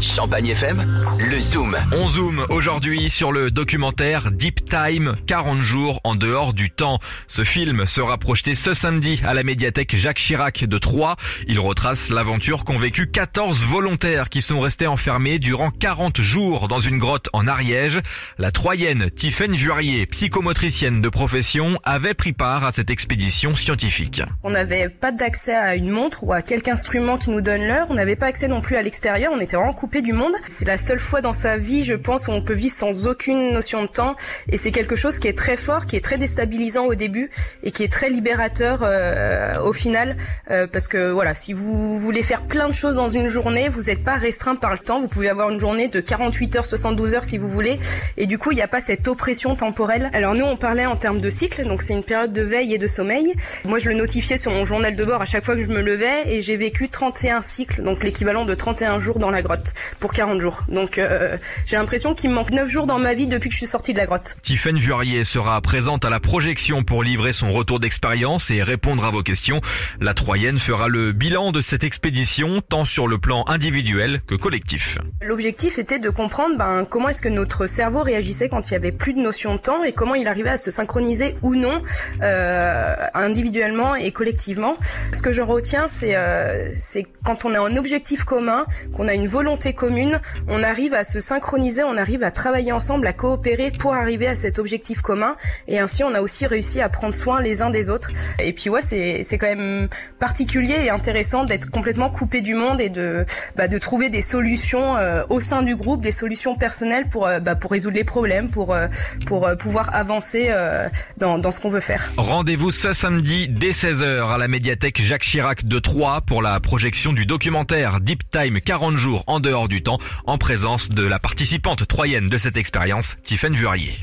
Champagne FM, le Zoom. On zoome aujourd'hui sur le documentaire Deep Time, 40 jours en dehors du temps. Ce film sera projeté ce samedi à la médiathèque Jacques Chirac de Troyes. Il retrace l'aventure qu'ont vécu 14 volontaires qui sont restés enfermés durant 40 jours dans une grotte en Ariège. La Troyenne Tiffaine Vuarier, psychomotricienne de profession, avait pris part à cette expédition scientifique. On n'avait pas d'accès à une montre ou à quelque instrument qui nous donne l'heure. On n'avait pas accès non plus à l'extérieur. On était vraiment coupé du monde. C'est la seule fois dans sa vie, je pense, où on peut vivre sans aucune notion de temps. Et c'est quelque chose qui est très fort, qui est très déstabilisant au début et qui est très libérateur au final. Parce que voilà, si vous voulez faire plein de choses dans une journée, vous n'êtes pas restreint par le temps. Vous pouvez avoir une journée de 48 heures, 72 heures si vous voulez. Et du coup, il n'y a pas cette oppression temporelle. Alors nous, on parlait en termes de cycle. Donc c'est une période de veille et de sommeil. Moi, je le notifiais sur mon journal de bord à chaque fois que je me levais. Et j'ai vécu 31 cycles, donc l'équivalent de 31 jours dans la grotte pour 40 jours. Donc j'ai l'impression qu'il me manque 9 jours dans ma vie depuis que je suis sortie de la grotte. Tiffaine Vuarier sera présente à la projection pour livrer son retour d'expérience et répondre à vos questions. La Troyenne fera le bilan de cette expédition, tant sur le plan individuel que collectif. L'objectif était de comprendre comment est-ce que notre cerveau réagissait quand il y avait plus de notion de temps et comment il arrivait à se synchroniser ou non individuellement et collectivement. Ce que je retiens, c'est quand on a un objectif commun, qu'on a une volonté commune, on arrive à se synchroniser, on arrive à travailler ensemble, à coopérer pour arriver à cet objectif commun. Et ainsi, on a aussi réussi à prendre soin les uns des autres. Et puis ouais, c'est quand même particulier et intéressant d'être complètement coupé du monde et de trouver des solutions au sein du groupe, des solutions personnelles pour résoudre les problèmes, pour pouvoir avancer dans ce qu'on veut faire. Rendez-vous ce samedi dès 16h à la médiathèque Jacques Chirac de Troyes pour la projection du documentaire Deep Time, 40 jours en dehors du temps, en présence de la participante troyenne de cette expérience, Tiffaine Vuarier.